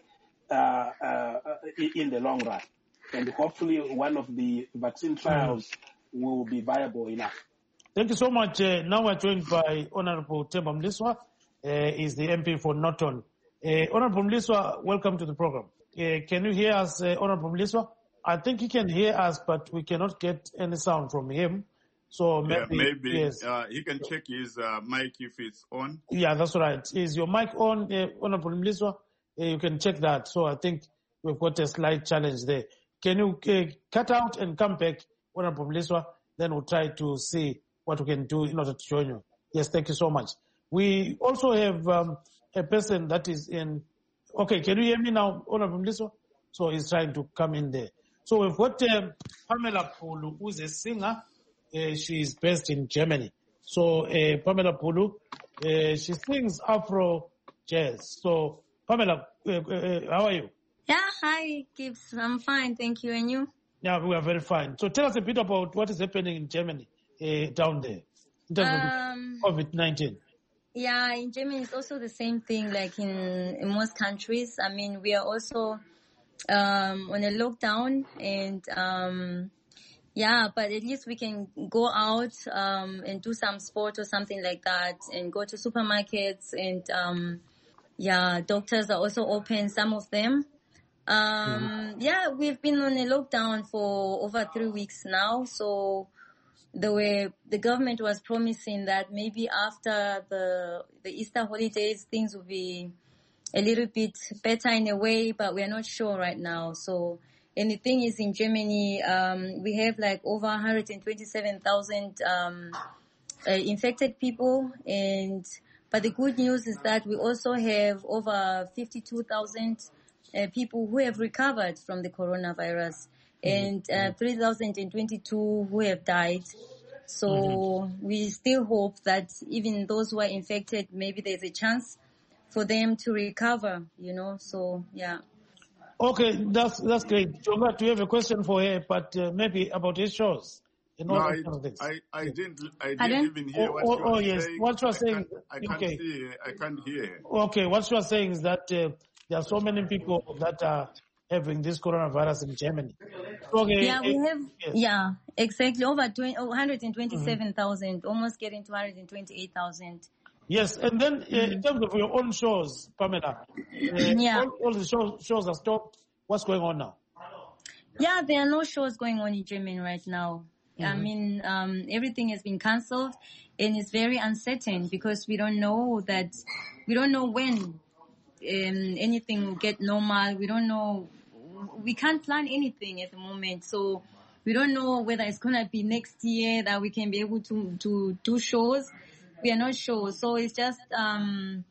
in the long run. And hopefully one of the vaccine trials will be viable enough. Thank you so much. Now we're joined by Honorable Themba Mliswa, is the MP for Norton. Honorable Mliswa, welcome to the program. Can you hear us, Honorable Mliswa? I think he can hear us, but we cannot get any sound from him. So maybe yes. He can check his mic if it's on. Yeah, that's right. Is your mic on, Honorable Mliswa? You can check that. So I think we've got a slight challenge there. Can you cut out and come back, Honorable Mliswa? Then we'll try to see what we can do in order to join you. Yes, thank you so much. We also have a person that is in... Okay, can you hear me now, Honorable Mliswa? So he's trying to come in there. So we've got Pamela Pulu, who's a singer. She is based in Germany. So Pamela Pulu, she sings Afro jazz. So Pamela, how are you? Yeah, hi, Gibbs. I'm fine, thank you. And you? Yeah, we are very fine. So tell us a bit about what is happening in Germany down there in terms of COVID-19. Yeah, in Germany it's also the same thing like in most countries. I mean, we are also on a lockdown and yeah, but at least we can go out and do some sport or something like that and go to supermarkets and yeah, doctors are also open, some of them. Yeah, we've been on a lockdown for over 3 weeks now. So the government was promising that maybe after the Easter holidays, things will be a little bit better in a way, but we're not sure right now. So, and the thing is in Germany, we have like over 127,000 infected people, but the good news is that we also have over 52,000 people who have recovered from the coronavirus and 3,022 who have died. So we still hope that even those who are infected, maybe there's a chance for them to recover, you know, so yeah. Okay, that's great. Jonga, do you have a question for her, but maybe about his shows? No, I didn't even hear what she was saying. What you are saying. I can't hear her. Okay, what you are saying is that there are so many people that are having this coronavirus in Germany. Okay. Yeah, we have, yeah, exactly, over 127,000, almost getting to 128,000. Yes, and then in terms of your own shows, Pamela, all the shows are stopped. What's going on now? Yeah, there are no shows going on in Germany right now. I mean, everything has been cancelled, and it's very uncertain because we don't know when anything will get normal. We don't know. We can't plan anything at the moment, so we don't know whether it's gonna be next year that we can be able to do shows. We are not sure, so it's just kind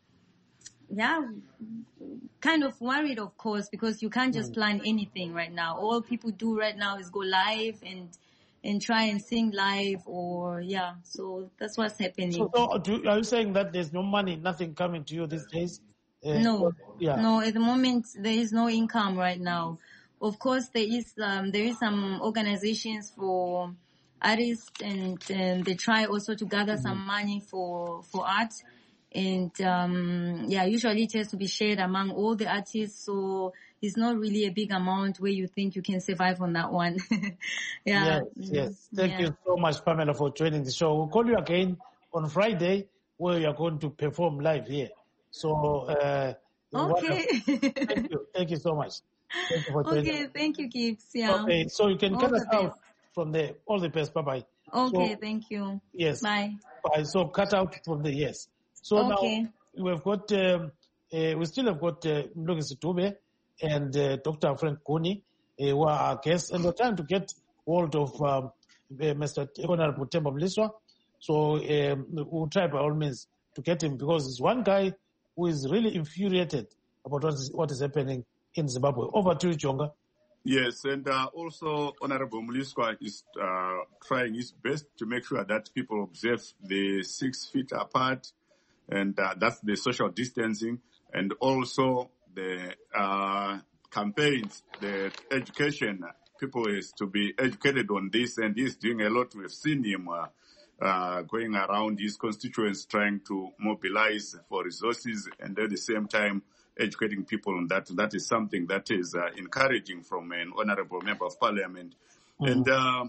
of worried, of course, because you can't just plan anything right now. All people do right now is go live and try and sing live, so that's what's happening. So are you saying that there's no money, nothing coming to you these days? No, at the moment there is no income right now. Of course, there is some organizations for artists, and they try also to gather some money for art, and usually it has to be shared among all the artists, so it's not really a big amount where you think you can survive on that one. Yes. Thank you so much, Pamela, for joining the show. We'll call you again on Friday where you are going to perform live here. So okay. Thank you so much. Thank you for joining. Okay, thank you, Gibbs. Yeah. Okay, so you can cut us out from there. All the best. Bye-bye. Okay, thank you. Yes. Bye. So cut out from there, yes. So now we've got, we still have got Mlungisi Dube and Dr. Frank Kuni, who are our guests, and we're trying to get hold of Mr. Honorable Themba Mliswa. So we'll try by all means to get him, because he's one guy who is really infuriated about what is happening in Zimbabwe. Over to you, Jonga. Yes, and also Honorable Mliswa is trying his best to make sure that people observe the 6 feet apart, and that's the social distancing, and also the campaigns, the education. People is to be educated on this, and he's doing a lot. We've seen him going around his constituents trying to mobilize for resources and at the same time educating people on that. That is something that is encouraging from an honorable member of parliament. And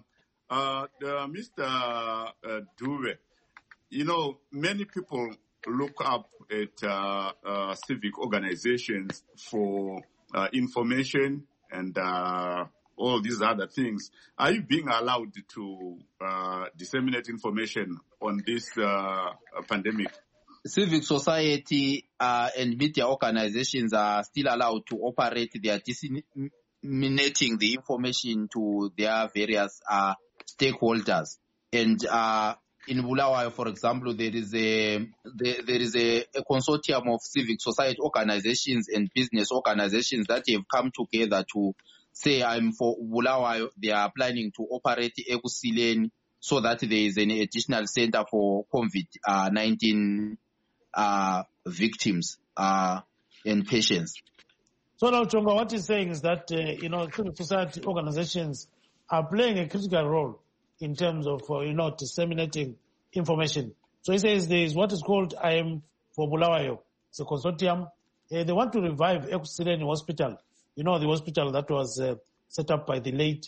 Mr. Dube, many people look up at civic organizations for information and all these other things. Are you being allowed to disseminate information on this pandemic? Civic society and media organizations are still allowed to operate. They are disseminating the information to their various stakeholders. And in Bulawayo, for example, there is a consortium of civic society organizations and business organizations that have come together to say, I'm for Bulawayo. They are planning to operate Ekusileni so that there is an additional center for COVID-19 victims and patients. So now, Chonga, what he's saying is that, civil society organizations are playing a critical role in terms of, disseminating information. So he says there is what is called I Am for Bulawayo. It's a consortium. They want to revive Ekusileni Hospital. The hospital that was set up by the late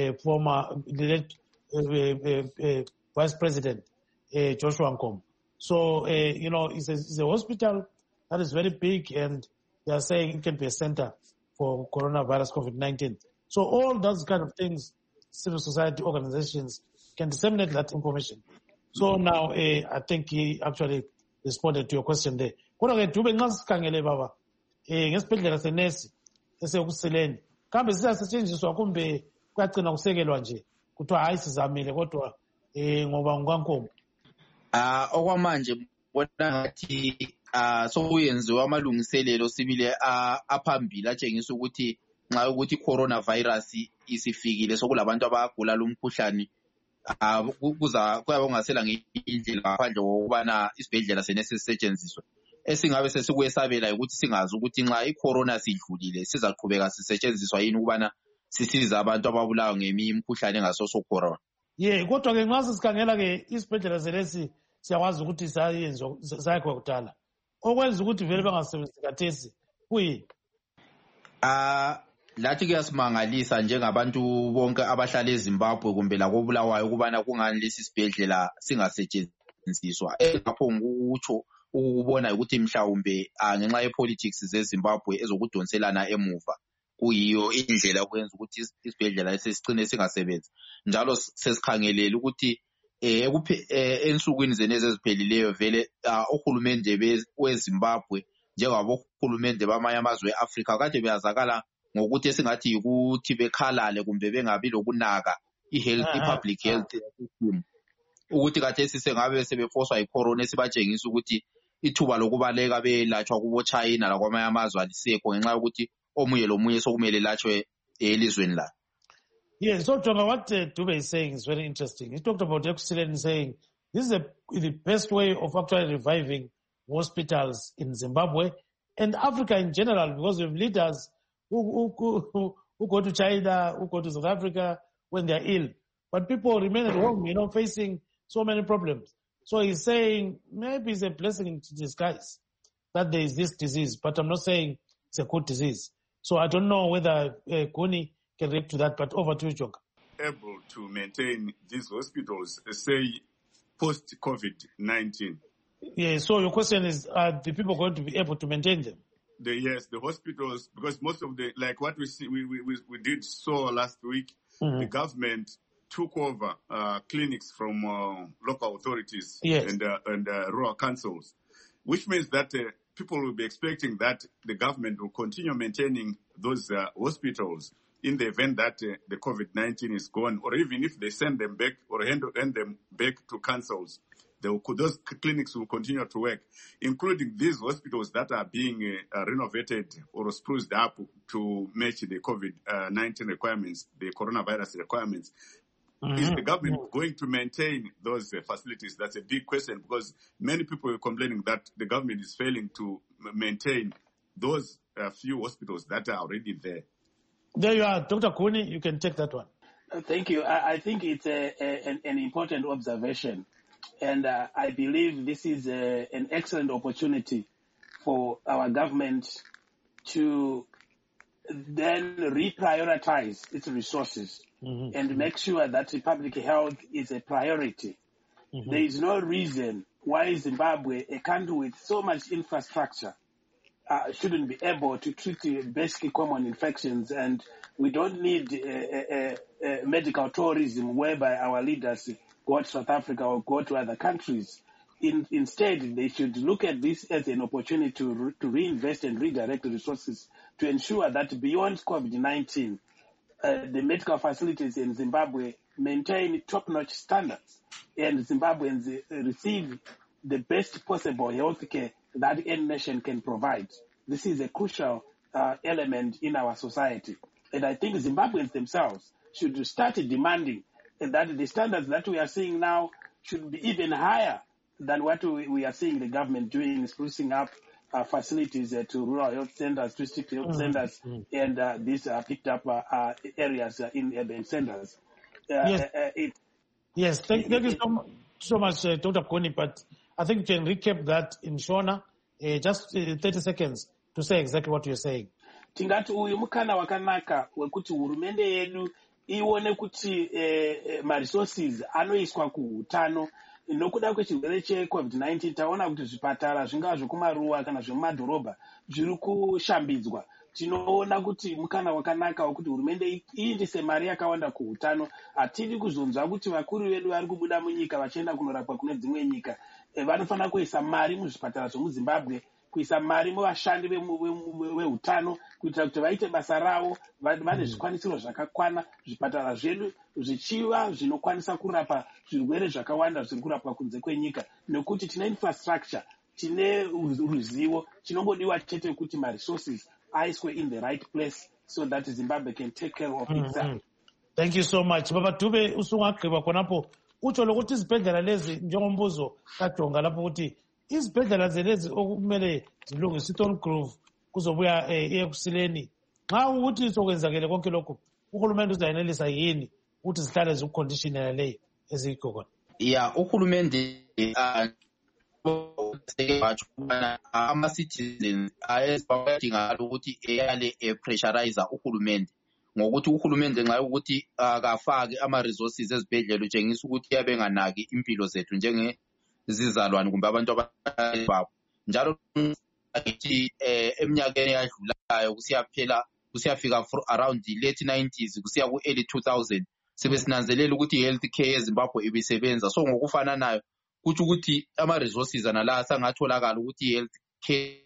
Vice President Joshua Nkomo. So, it's a hospital that is very big, and they are saying it can be a center for coronavirus COVID-19. So all those kind of things, civil society organizations can disseminate that information. So now, I think he actually responded to your question there. Kodwa ke Dube nxa sikhangele baba, ngesibhedlela senesi esekusileni, kambe siyasetshenziswa kumbe kuyagcina kusekelwa nje kuthiwa hayi sizamile kodwa ngoba ngukaNkomo. Okwamanje bona ngathi sokuyenziwa amalungiselelo sibile aphambili atshengisa ukuthi nxa ukuthi coronavirus isifikile sokulabantu abagula lumkhuhlane kuyabe kungasela ngendlela ngaphandle kokubana isibhedlela senesi sisetshenziswe. Esingabe sesikwesabela ukuthi singazi ukuthi nxa icorona sidlulile sizaqhubeka sisetshenziswa yini ukubana sisiza abantu ababulawa ngeminye imikhuhlane engasoso corona. Kodwa ke nxa sikhangela ke isibhedlela selesi siyakwazi ukuthi sayakhwa kudala. Okwenza ukuthi vele bangasebenzisi khathesi kuyini? Lathi kuyasimangalisa njengabantu bonke abahlala eZimbabwe kumbe lakobulawayo ukubana kungani lesi sibhedlela singasetshenziswa. Lapho ngukutsho ukubona ukuthi mhlawumbe ngenxa yepolitics zeZimbabwe ezokudonselana emuva kuyiyo indlela okwenza ukuthi isibhedlela esesicine singasebenzi. Njalo sesikhangelele ukuthi ensukwini zenezi eziphelileyo vele uhulumende weZimbabwe njengabo uhulumende bamanye amazwe eAfrika kade beyazakala ngokuthi esingathi ukuthi bekhalale kumbe bengabi lokunaka i-public health system, ukuthi khathesi sengabe sebefoswa yicorona esibatshengisa ukuthi ithuba lokubaleka beyelatshwa kuboChina lakwamanye amazwe alisekho ngenxa yokuthi omunye lomunye sokumele latshwe elizweni la. Yeah, so Jonga, what Dube is saying is very interesting. He talked about Ekusileni saying this is the best way of actually reviving hospitals in Zimbabwe and Africa in general, because we have leaders who go to China, who go to South Africa when they're ill. But people remain at home, facing so many problems. So he's saying maybe it's a blessing in disguise that there is this disease, but I'm not saying it's a good disease. So I don't know whether Kuni can react to that, but over to you, Jonga. Able to maintain these hospitals, say, post-COVID-19. Yeah, so your question is, are the people going to be able to maintain them? Yes, the hospitals, because most of like what we see, we saw last week, the government took over clinics from local authorities and rural councils, which means that people will be expecting that the government will continue maintaining those hospitals in the event that the COVID-19 is gone, or even if they send them back or hand them back to councils, those clinics will continue to work, including these hospitals that are being renovated or spruced up to match the COVID-19 requirements, the coronavirus requirements. Is the government going to maintain those facilities? That's a big question, because many people are complaining that the government is failing to maintain those few hospitals that are already there. There you are. Dr. Kuni, you can take that one. Thank you. I think it's an important observation. And I believe this is an excellent opportunity for our government to then reprioritize its resources and make sure that public health is a priority. There is no reason why Zimbabwe, a country with so much infrastructure, shouldn't be able to treat basic common infections, and we don't need medical tourism whereby our leaders go to South Africa or go to other countries. Instead, they should look at this as an opportunity to reinvest and redirect the resources to ensure that beyond COVID-19, the medical facilities in Zimbabwe maintain top-notch standards and Zimbabweans receive the best possible health care that any nation can provide. This is a crucial element in our society. And I think Zimbabweans themselves should start demanding that the standards that we are seeing now should be even higher than what we are seeing the government doing, sprucing up facilities to rural health centers, district health centers, and these picked up areas in urban centers. Yes, thank you so much, Dr. Kuni, but I think you can recap that in Shona, just 30 seconds to say exactly what you're saying. Tingati uyu mukana wakanaka wekuti hurumende yedu ione kuti maresources anoiswa kuhutano nokuda kwechirwere cheCovid-19 taona kuti zvipatara zvingava zvekumaruwa kana zvemumadhorobha zviri kushambidzwa. Tinoona kuti mukana wakanaka wekuti hurumende iindise mari yakawanda kuhutano. Hatidi kuzonzwa kuti vakuru vedu vari kubuda munyika vachienda kunorapwa kune dzimwe nyika. Vanofanira kuisa mari muzvipatara zvemuZimbabwe, kuisa mari muvashandi vehutano kuitira kuti vaite basa ravo, vane zvikwanisiro zvakakwana, zvipatara zvedu zvichiva zvinokwanisa kurapa zvirwere zvakawanda zviri kurapwa kunze kwenyika, nekuti tine infrastructure, tine ruzivo, chinongodiwa chete kuti maresources aiswe in the right place so that Zimbabwe can take care of itself. Thank you so much. Baba Dube usungagqiba khonapo utsho lokuthi izibhedlela lezi njengombuzo kaDonga lapho ukuthi izibhedlela zelezi okumele zilungiswe Stone Grove kuzobuya eKusileni. Nxa ukuthi sokwenzakele konke lokho uhulumende uzayenelisa yini ukuthi zihlale zikucondition leyo ezikho? Yeah, uhulumende ama-citizens ayedinga ukuthi eyale pressurize uhulumende ngokuthi uhulumende nxa ukuthi akafake ama-resources ezibhedlela utshengisa ukuthi yabenganaki impilo zethu njengezizalwane kumbe abantu ababo. Njalo ukuthi eminyakeni eyadlulayo kusiyafika around the late 90s kusiya ku-early 2000 sebesinanzelela ukuthi i-health care eZimbabwe ibisebenza. So ngokufananayo kuthi ukuthi ama-resources anala sangatholakala ukuthi i-health care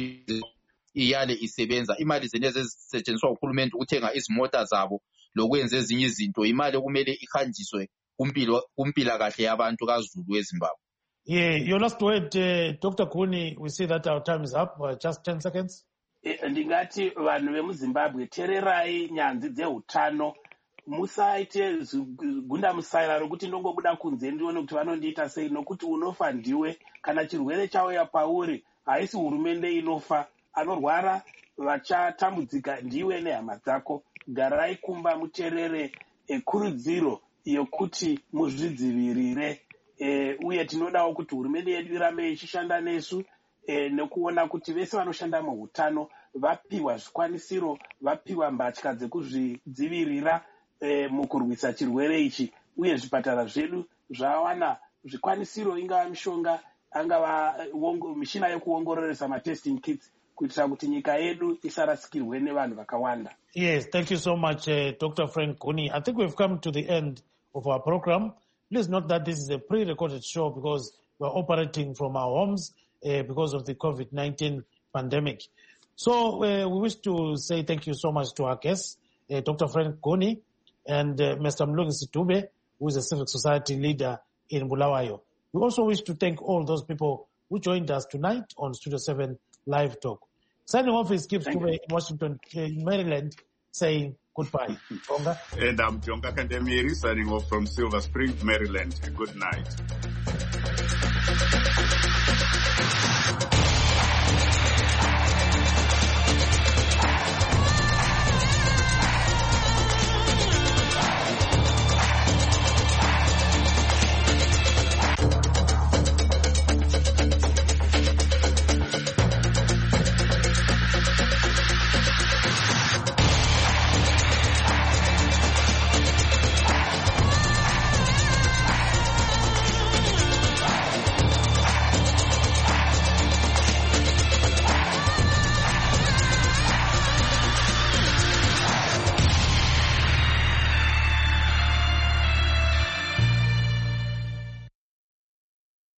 iyale isebenza. Imali zenezi ezisetshenziswa uhulumende ukuthenga izimota zabo lokwenza ezinye izinto, imali okumele ihanjiswe kumpilakahle yabantu kaZulu eZimbabwe. Yeah, your last word, Dr. Kuni, we see that our time is up. Just 10 seconds. Ndingati vanhu vemuZimbabwe tererai nyanzi dzehutano, musaite gundamusaira rokuti ndongobuda kunze ndione kuti vanondiita sei, nokuti unofa ndiwe. Kana chirwere chauya pauri haisi hurumende inofa, anorwara vachatambudzika ndiwe nehama dzako. Garai kumba muterere kurudziro yokuti muzvidzivirire. Uye tinodawo kuti hurumende yedu irambe ichishanda nesu nekuona kuti vese vanoshanda muhutano vapiwa zvikwanisiro, vapiwa mbatya dzekuzvidzivirira mukurwisa chirwere ichi, uye zvipatara zvedu zvawana zvikwanisiro, ingava mishonga, angava mishina yekuongororesa matesting kits, kuitira kuti nyika yedu isarasikirwe nevanhu vakawanda. Yes, thank you so much, Dr. Frank Kuni. I think we've come to the end of our program. Please note that this is a pre-recorded show because we're operating from our homes because of the COVID-19 pandemic. So we wish to say thank you so much to our guests, Dr. Frank Kuni and Mr. Mlungisi Dube, who is a civil society leader in Bulawayo. We also wish to thank all those people who joined us tonight on Studio 7 Live Talk. Signing off is Gibbs Dube in Washington, in Maryland, saying goodbye. And I'm Jonga Kandemiri signing off from Silver Spring, Maryland. Good night.